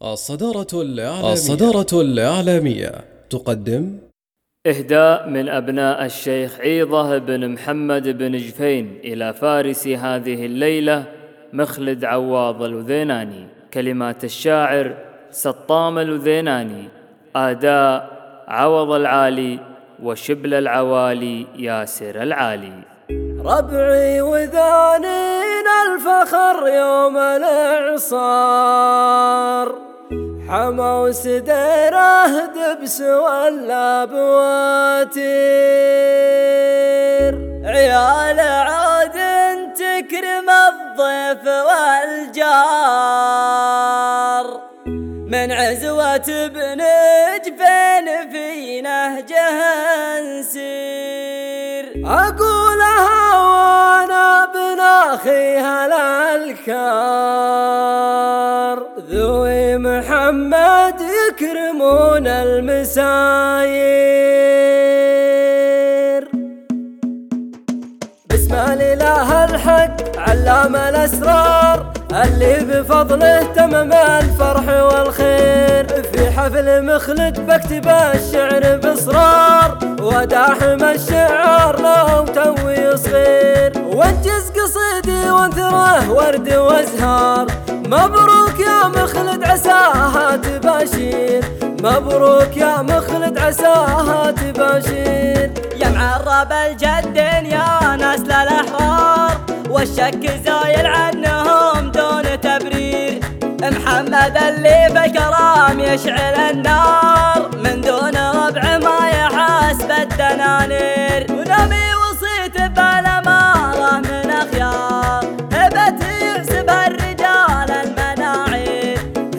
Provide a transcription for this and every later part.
الصدارة الإعلامية تقدم إهداء من أبناء الشيخ عيضة بن محمد بن جفين إلى فارس هذه الليلة مخلد عواض الوذيناني. كلمات الشاعر سطام الوذيناني، أداء عوض العالي وشبل العوالي ياسر العالي. ربعي وذانين الفخر يوم الإعصار، حما وسديره دبس ولا بواتير، عيال عاد تكرم الضيف والجار، من عزوة بن جفين في نهجه نسير. أقولها وانا ابن اخيها الالكار، ذوي محمد يكرمون المساير. بسم الاله الحق علام الاسرار، اللي بفضله تمم الفرح والخير. في حفل مخلد بكتب الشعر باصرار، وداحم الشعار لو توي صغير. وانجز قصيدي وانثره ورد وازهار، مبروك يا مخلد عساها تباشير، مبروك يا مخلد عساها تباشير. يا معرب الجدين يا نسل الأحرار، والشك زايل عنهم دون تبرير. محمد اللي بالكرام يشعل النار، من دون ربع ما يحاسب الدنانير. ونبي وصيت بالأمارة من أخيار، هبة يحسب الرجال المناعير،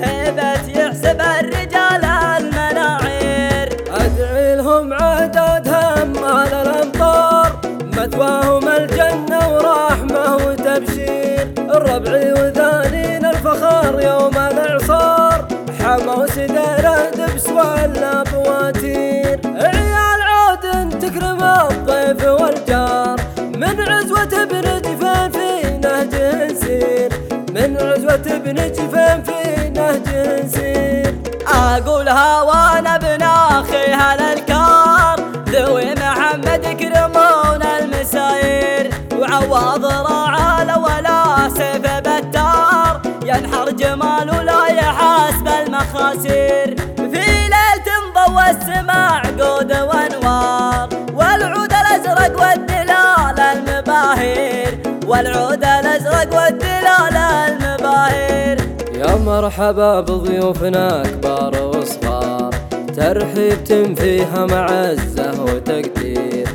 هبة يحسب الرجال المناعير. أدعي لهم عدد همال الأمطار، مثواهم الجنة ورحمة وتبشير. الربع وذانين الفخر يوم الإعصار، حما وسديره دبس ولا بواتير. عيال عود تكرم الضيف والجار، من عزوة بن جفين في نهجه نسير، من عزوة بن جفين في نهجه نسير. أقولها وانا ابن اخيها الالكار، ذوي محمد يكرمون المساير. وعواض راعى ولا سيف بتار، ينحر جمال ولا يحاسب المخاسير. في ليلة ضوى السماء عقود وانوار، والعود الازرق والدلال المباهير، والعود الازرق والدلال المباهير. يا مرحبا بضيوفنا كبار وصغار، ترحيبتم فيها معزة وتقدير،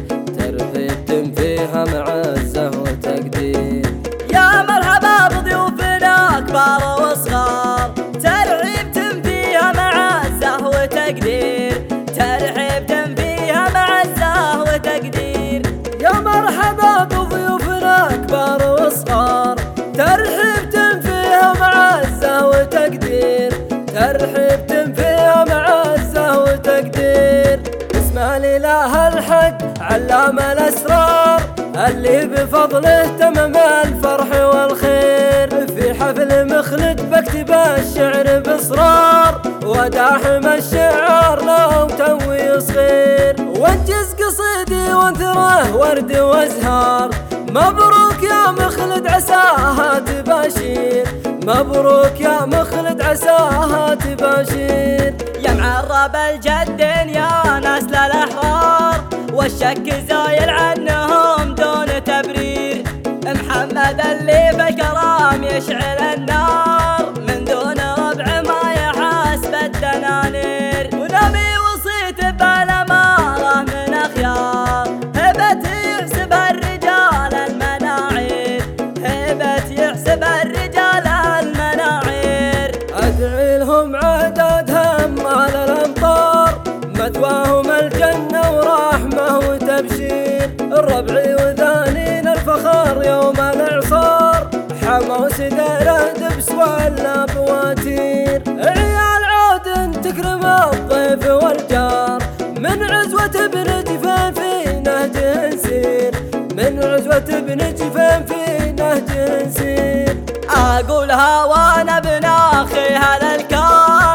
ترحيبتم فيها معزة وتقدير. يا مرحبا بضيوفنا كبار وصغار، ترحيبتم فيها معزة وتقدير، ترحيبتم فيها معزة وتقدير. يا مرحبا بضيوفنا كبار وصغار، ترحيبتم فيها معزة وتقدير، ترحيبتم فيها معزة وتقدير. بسم الاله الحق علام الاسرار، اللي بفضله تمم الفرح والخير. في حفل مخلد بكتب الشعر باصرار، وداحم الشعار لو توي صغير. وانجز قصيدي وانثره ورد وازهار، مبروك يا مخلد عساها تباشير، مبروك يا مخلد عساها تباشير. يا معرب الجدين يا نسل الأحرار، والشك زايل عنهم دون تبرير. محمد اللي بالكرام يشعل النار، من دون ربع ما يحاسب الدنانير. ونبي وصيت بالأمارة من أخيار، هبة يحسب الرجال المناعير، هبة يحسب الرجال المناعير. أدعي لهم عدد همال الأمطار، مثواهم الجنة ورحمة وتبشير. الربع وذانين الفخر يوم الإعصار، حما وسديره دبس ولا بواتير. عيال عود تكرم الضيف والجار، من عزوة بن جفين في نهجه نسير، من عزوة بن جفين في نهجه نسير. أقولها وانا ابن اخيها الالكار،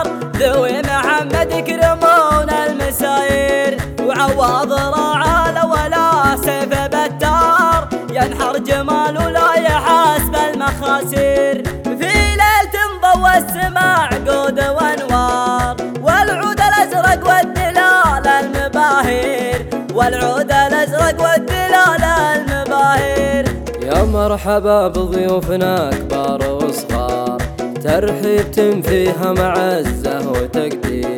والسماع عقود وانوار، والعود الازرق والدلال المباهر، والعود الازرق والدلال المباهر. يا مرحبا بضيوفنا كبار وصغار، ترحيبة فيها معزة وتقدير،